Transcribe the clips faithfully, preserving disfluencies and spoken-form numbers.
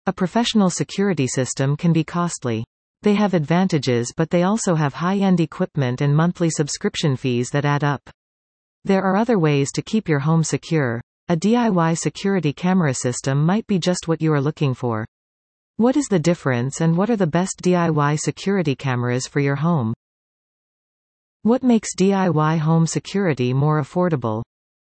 A professional security system can be costly. They have advantages, but they also have high-end equipment and monthly subscription fees that add up. There are other ways to keep your home secure. A D I Y security camera system might be just what you are looking for. What is the difference, and what are the best D I Y security cameras for your home? What makes D I Y home security more affordable?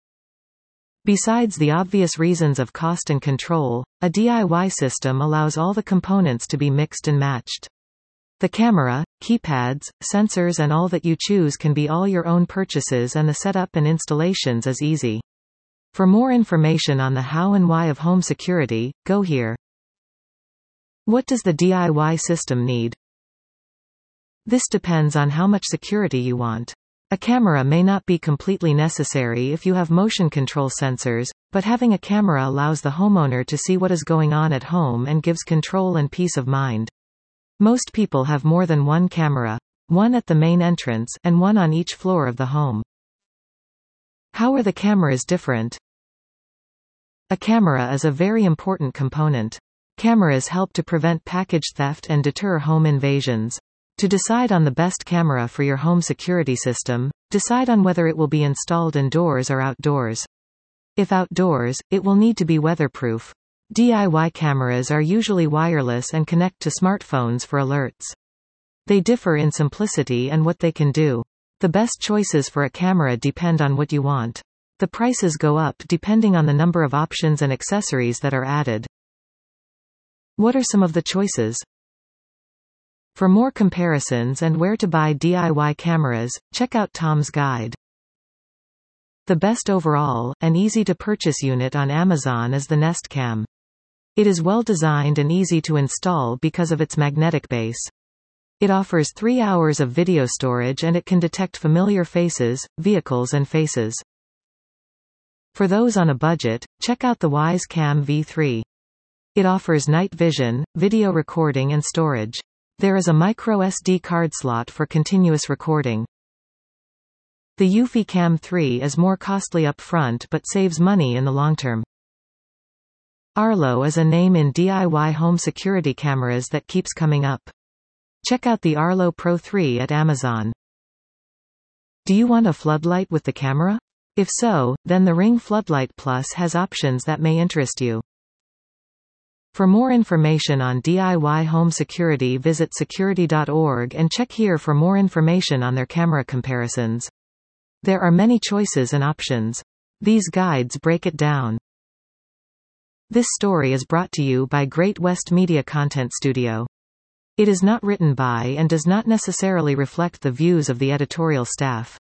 Besides the obvious reasons of cost and control, a D I Y system allows all the components to be mixed and matched. The camera, keypads, sensors and all that you choose can be all your own purchases, and the setup and installations is easy. For more information on the how and why of home security, go here. What does the D I Y system need? This depends on how much security you want. A camera may not be completely necessary if you have motion control sensors, but having a camera allows the homeowner to see what is going on at home and gives control and peace of mind. Most people have more than one camera, one at the main entrance, and one on each floor of the home. How are the cameras different? A camera is a very important component. Cameras help to prevent package theft and deter home invasions. To decide on the best camera for your home security system, decide on whether it will be installed indoors or outdoors. If outdoors, it will need to be weatherproof. D I Y cameras are usually wireless and connect to smartphones for alerts. They differ in simplicity and what they can do. The best choices for a camera depend on what you want. The prices go up depending on the number of options and accessories that are added. What are some of the choices? For more comparisons and where to buy D I Y cameras, check out Tom's Guide. The best overall, and easy-to-purchase unit on Amazon is the Nest Cam. It is well designed and easy to install because of its magnetic base. It offers three hours of video storage, and it can detect familiar faces, vehicles and faces. For those on a budget, check out the Wyze Cam V three. It offers night vision, video recording and storage. There is a micro S D card slot for continuous recording. The Eufy Cam three is more costly up front but saves money in the long term. Arlo is a name in D I Y home security cameras that keeps coming up. Check out the Arlo Pro three at Amazon. Do you want a floodlight with the camera? If so, then the Ring Floodlight Plus has options that may interest you. For more information on D I Y home security, visit security dot org and check here for more information on their camera comparisons. There are many choices and options. These guides break it down. This story is brought to you by Great West Media Content Studio. It is not written by and does not necessarily reflect the views of the editorial staff.